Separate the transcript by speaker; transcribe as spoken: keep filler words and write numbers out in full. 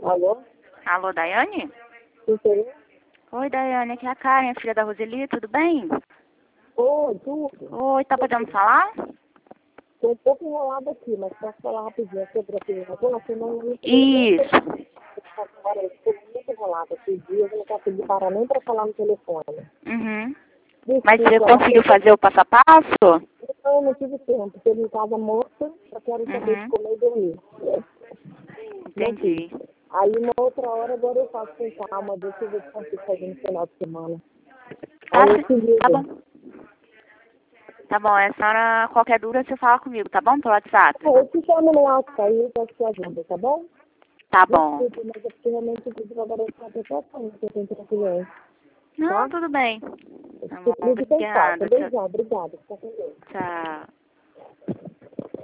Speaker 1: Alô?
Speaker 2: Alô, Daiane?
Speaker 1: Sim, sou eu?
Speaker 2: Oi, Daiane, aqui é a Karen, filha da Roseli, tudo bem?
Speaker 1: Oi, tudo.
Speaker 2: Oi, tá podendo falar?
Speaker 1: Tô um pouco enrolada aqui, mas posso falar rapidinho sobre aquele negócio? Não, não,
Speaker 2: Isso.
Speaker 1: Agora, eu estou muito enrolada esses dias, eu não consegui parar nem para falar no telefone.
Speaker 2: Uhum. Mas você
Speaker 1: Desculpa,
Speaker 2: conseguiu fazer o passo a passo?
Speaker 1: eu não tive tempo, estou em casa morta, só quero saber de
Speaker 2: Uhum.
Speaker 1: comer e dormir. Não fiz.
Speaker 2: Entendi.
Speaker 1: Aí, uma outra hora, agora eu faço com calma, deixa eu ver se consigo fazer no final de semana.
Speaker 2: Ah,
Speaker 1: Aí eu
Speaker 2: sim.
Speaker 1: te
Speaker 2: Tá
Speaker 1: ligo.
Speaker 2: bom. Tá bom, é a senhora, qualquer dúvida você fala comigo, tá bom? Pelo WhatsApp.
Speaker 1: Eu te chamo no WhatsApp aí, eu posso te ajuda, tá bom?
Speaker 2: Tá bom.
Speaker 1: Desculpe, mas é porque realmente eu preciso trabalhar com a pessoa que eu tenho para cliente,
Speaker 2: Não,
Speaker 1: tá?
Speaker 2: tudo bem.
Speaker 1: Eu
Speaker 2: Tá
Speaker 1: te
Speaker 2: bom,
Speaker 1: ligo sem falta.
Speaker 2: obrigada. Tchau.
Speaker 1: Beijão, obrigada. Fica com Deus.
Speaker 2: Tchau.